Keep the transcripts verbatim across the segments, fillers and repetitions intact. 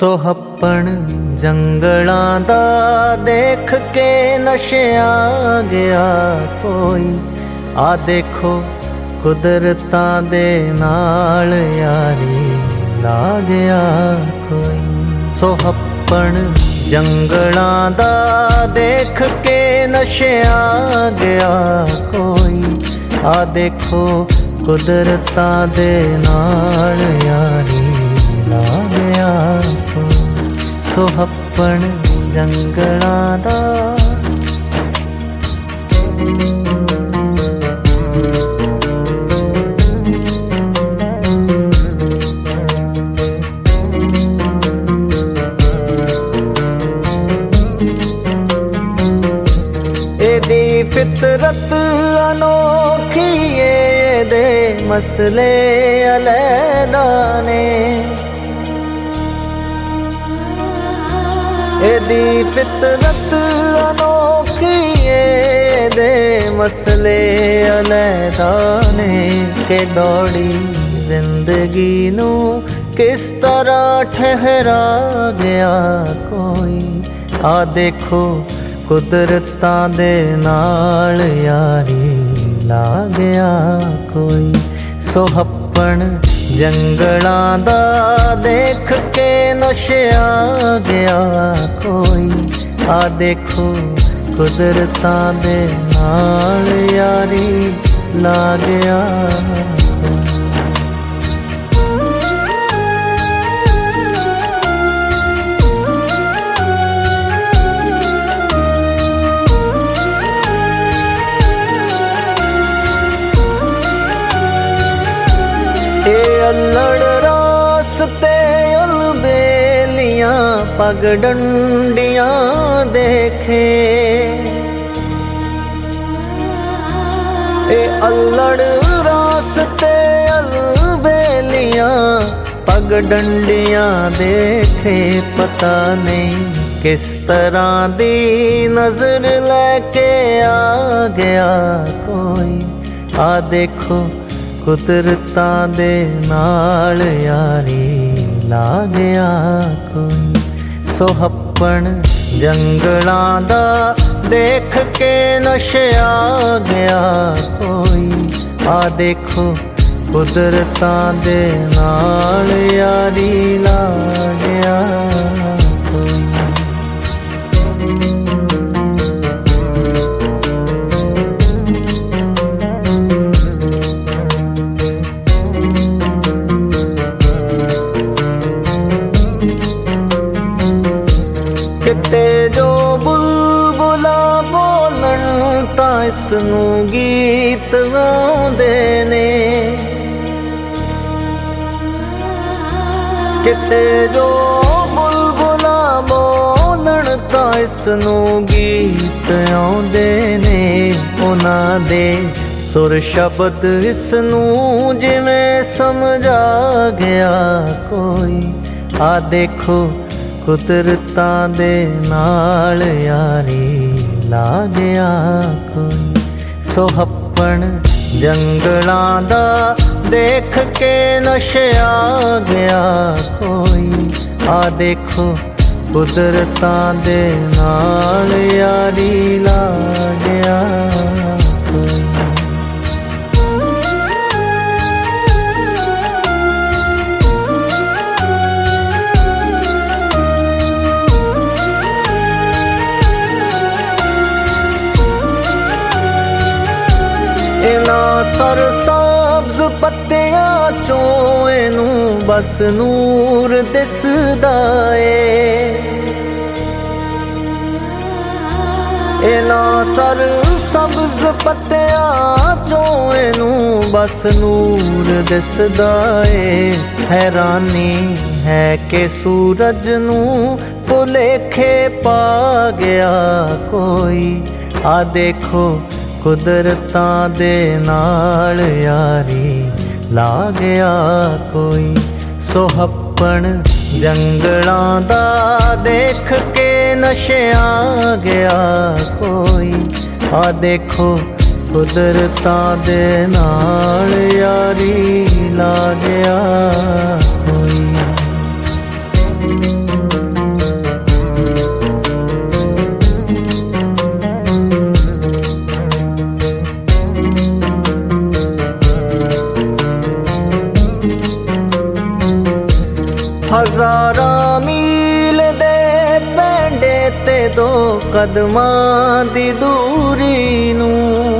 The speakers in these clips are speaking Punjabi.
ਸੁਹੱਪਣ ਜੰਗਲਾਂ ਦਾ ਦੇਖ ਕੇ ਨਸ਼ਿਆਂ ਗਿਆ ਕੋਈ। ਆ ਦੇਖੋ ਕੁਦਰਤਾਂ ਦੇ ਨਾਲ ਯਾਰੀ ਲਾ ਗਿਆ ਕੋਈ। ਸੁਹੱਪਣ ਜੰਗਲਾਂ ਦਾ ਦੇਖ ਕੇ ਨਸ਼ਿਆਂ ਗਿਆ ਕੋਈ। ਆ ਦੇਖੋ ਕੁਦਰਤਾਂ ਦੇ ਨਾਲ ਯਾਰੀ ਲਾ ਗਿਆ ਕੋਈ। ਸੁਹੱਪਣ ਜੰਗਲਾਂ ਦਾ ਇਹਦੀ ਫਿਤਰਤ ਅਨੋਖੀ ਇਹਦੇ ਮਸਲੇ ਅਲੈਦਾ ਨੇ। ਇਹਦੀ ਫਿਤਰਤ ਅਨੋਖੀ ਇਹਦੇ ਮਸਲੇ ਅਲੈਦਾ ਨੇ। ਕਿ ਦੌੜੀ ਜ਼ਿੰਦਗੀ ਨੂੰ ਕਿਸ ਤਰ੍ਹਾਂ ਠਹਿਰਾ ਗਿਆ ਕੋਈ। ਆ ਦੇਖੋ ਕੁਦਰਤਾਂ ਦੇ ਨਾਲ ਯਾਰੀ ਲਾ ਗਿਆ ਕੋਈ। ਸੁਹੱਪਣ ਜੰਗਲਾਂ ਦਾ ਦੇਖ ਕੇ ਨਸ਼ਿਆਂ ਗਿਆ ਕੋਈ। ਆ ਦੇਖੋ ਕੁਦਰਤਾਂ ਦੇ ਨਾਲ ਯਾਰੀ ਲਾ ਗਿਆ ਅਲੜ ਰਾਸਤੇ ਅਲਬੇਲੀਆਂ ਪਗ ਡੰਡੀਆਂ ਦੇਖੇ। ਇਹ ਅਲੜ ਰਾਸਤੇ ਅਲਬੇਲੀਆਂ ਪਗ ਡੰਡੀਆਂ ਦੇਖੇ। ਪਤਾ ਨਹੀਂ ਕਿਸ ਤਰ੍ਹਾਂ ਦੀ ਨਜ਼ਰ ਲੈ ਕੇ ਆ ਗਿਆ ਕੋਈ। ਆ ਦੇਖੋ ਕੁਦਰਤਾਂ ਦੇ ਨਾਲ ਯਾਰੀ ਲਾ ਗਿਆ ਕੋਈ। ਸੁਹੱਪਣ ਜੰਗਲਾਂ ਦਾ ਦੇਖ ਕੇ ਨਸ਼ਿਆਂ ਗਿਆ ਕੋਈ। ਆ ਦੇਖੋ ਕੁਦਰਤਾਂ ਦੇ ਨਾਲ ਯਾਰੀ ਲਾ ਗਿਆ ਕੋਈ। ਕਿਤੇ ਜੋ ਬੁਲਬੁਲਾਂ ਬੋਲਣ ਤਾਂ ਇਸ ਨੂੰ ਗੀਤ ਗਾਉਂਦੇ ਨੇ। ਕਿਤੇ ਜੋ ਬੁਲਬੁਲਾਂ ਬੋਲਣ ਤਾਂ ਇਸ ਨੂੰ ਗੀਤ ਆਉਂਦੇ ਨੇ। ਉਹਨਾਂ ਦੇ ਸੁਰ ਸ਼ਬਦ ਇਸ ਨੂੰ ਜਿਵੇਂ ਸਮਝਾ ਗਿਆ ਕੋਈ। ਆ ਦੇਖੋ ਕੁਦਰਤਾਂ ਦੇ ਨਾਲ ਯਾਰੀ ਲਾ ਗਿਆ ਕੋਈ। ਸੁਹੱਪਣ ਜੰਗਲਾਂ ਦਾ ਦੇਖ ਕੇ ਨਸ਼ਿਆਂ ਗਿਆ ਕੋਈ। ਆ ਦੇਖੋ ਕੁਦਰਤਾਂ ਦੇ ਨਾਲ ਯਾਰੀ ਲਾ ਗਿਆ ਕੋਈ। ਇਹਨਾਂ ਸਰਸਬਜ਼ ਪੱਤਿਆਂ ਚੋਂ ਇਹਨੂੰ ਬਸ ਨੂਰ ਦਿਸਦਾ ਏ। ਇਹਨਾਂ ਸਰਸਬਜ਼ ਪੱਤਿਆਂ ਚੋਂ ਇਹਨੂੰ ਬਸ ਨੂਰ ਦਿਸਦਾ ਏ। ਹੈਰਾਨੀ ਹੈ ਕਿ ਸੂਰਜ ਨੂੰ ਭੁਲੇਖੇ ਪਾ ਗਿਆ ਕੋਈ। ਆ ਦੇਖੋ ਕੁਦਰਤਾਂ ਦੇ ਨਾਲ ਯਾਰੀ ਲਾ ਗਿਆ ਕੋਈ। ਸੁਹੱਪਣ ਜੰਗਲਾਂ ਦਾ ਦੇਖ ਕੇ ਨਸ਼ਿਆਂ ਗਿਆ ਕੋਈ। ਆ ਦੇਖੋ ਕੁਦਰਤਾਂ ਦੇ ਨਾਲ ਯਾਰੀ ਲਾ ਗਿਆ ਕੋਈ। ਕਦਮਾਂ ਦੀ ਦੂਰੀ ਨੂੰ।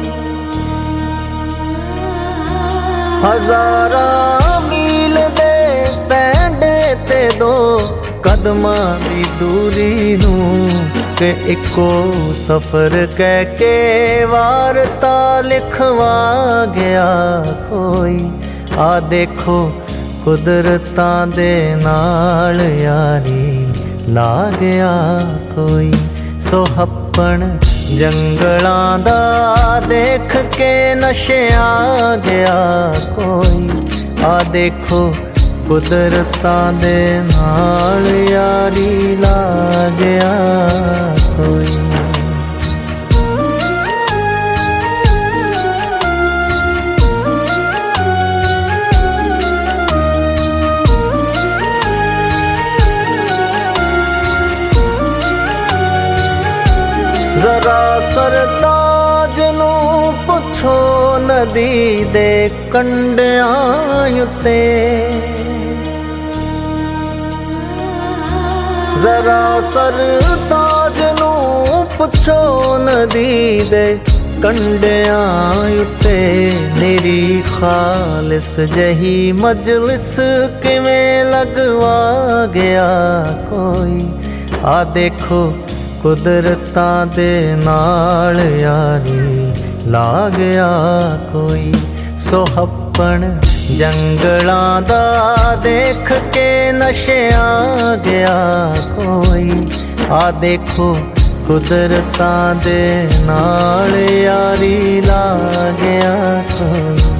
ਹਜ਼ਾਰਾਂ ਮੀਲ ਦੇ ਪੈਂਡੇ ਤੇ ਦੋ ਕਦਮਾਂ ਦੀ ਦੂਰੀ ਨੂੰ, ਕਿ ਇੱਕੋ ਸਫ਼ਰ ਕਹਿ ਕੇ ਵਾਰਤਾ ਲਿਖਵਾ ਗਿਆ ਕੋਈ। ਆ ਦੇਖੋ ਕੁਦਰਤਾਂ ਦੇ ਨਾਲ ਯਾਰੀ ਲਾ ਗਿਆ ਕੋਈ। ਸੁਹੱਪਣ ਜੰਗਲਾਂ ਦਾ ਦੇਖ ਕੇ ਨਸ਼ਿਆ ਗਿਆ ਕੋਈ। ਆ ਦੇਖੋ ਕੁਦਰਤਾਂ ਦੇ ਨਾਲ ਯਾਰੀ ਲਾ ਗਿਆ ਕੋਈ। ਜ਼ਰਾ ਸਰਤਾਜ ਨੂੰ ਪੁੱਛੋ ਨਦੀ ਦੇ ਕੰਢਿਆਂ ਉੱਤੇ। ਜ਼ਰਾ ਸਰਤਾਜ ਨੂੰ ਪੁੱਛੋ ਨਦੀ ਦੇ ਕੰਢਿਆਂ ਉੱਤੇ। ਮੇਰੀ ਖਾਲਿਸ ਜਹੀ ਮਜਲਿਸ ਕਿਵੇਂ ਲਗਵਾ ਗਿਆ ਕੋਈ। ਆ ਦੇਖੋ ਕੁਦਰਤਾਂ ਦੇ ਨਾਲ ਯਾਰੀ ਲਾ ਗਿਆ ਕੋਈ। ਸੁਹੱਪਣ ਜੰਗਲਾਂ ਦਾ ਦੇਖ ਕੇ ਨਸ਼ਿਆ ਗਿਆ ਕੋਈ। ਆ ਦੇਖੋ ਕੁਦਰਤਾਂ ਦੇ ਨਾਲ ਯਾਰੀ ਲਾ ਗਿਆ ਕੋਈ।